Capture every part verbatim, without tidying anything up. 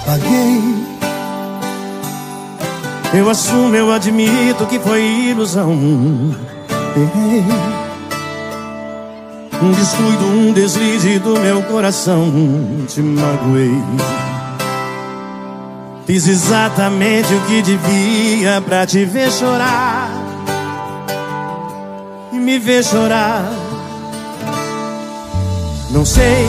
paguei. Eu assumo, eu admito que foi ilusão. Errei. Um descuido, um deslize do meu coração. Te magoei. Fiz exatamente o que devia pra te ver chorar e me ver chorar. Não sei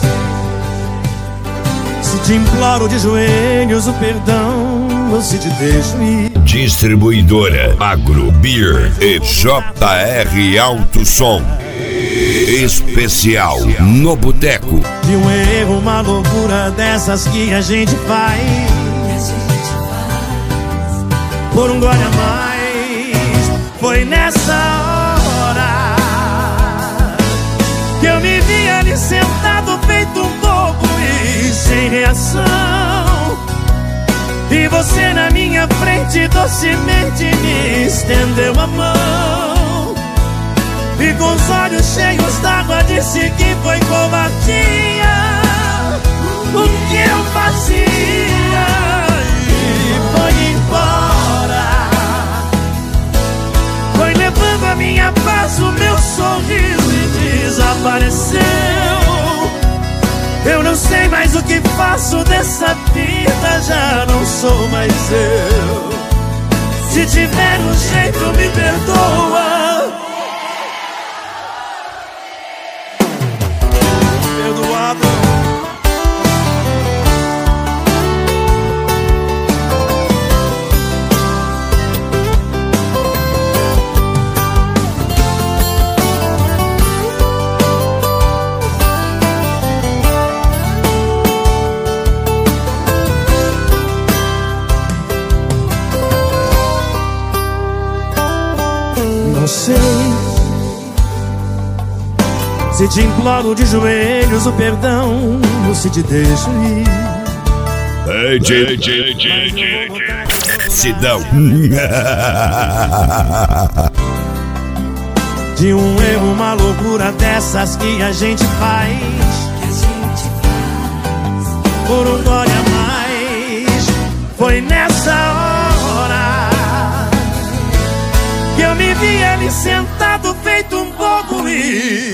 se te imploro de joelhos o perdão ou se te deixo ir. Distribuidora Agro Beer e J R Alto Som. Especial no Boteco. De um erro, uma loucura dessas que a gente faz, por um gole a mais. Foi nessa hora que eu me vi ali sentado feito um bobo e sem reação. E você na minha frente docemente me estendeu a mão, e com os olhos cheios d'água disse que foi covardia o que eu fazia, e foi embora. Foi levando a minha paz, o meu sorriso, e desapareceu. Eu não sei mais o que faço dessa vida, já não sou mais eu. Se tiver um jeito, me perdoa. Perdoado. Não sei se te imploro de joelhos o perdão ou se te deixo ir. Ei, J, J, J, J, Sidão. De um erro, uma loucura dessas que a gente faz, por um gole a mais. Foi nessa hora que eu me vi ali sentado feito um bobo e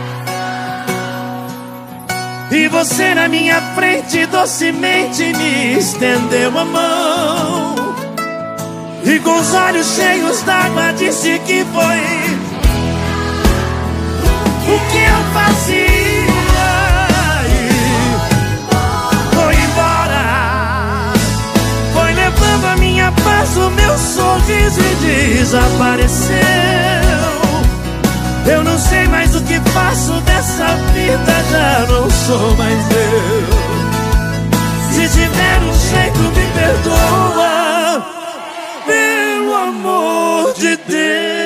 E você na minha frente docemente me estendeu a mão, e com os olhos cheios d'água disse que foi o que eu fazia, e foi embora. Foi levando a minha paz, o meu sorriso, e desapareceu. Eu não sei mais o que faço dessa vida, já não sou mais eu. Se tiver um jeito, me perdoa, pelo amor de Deus.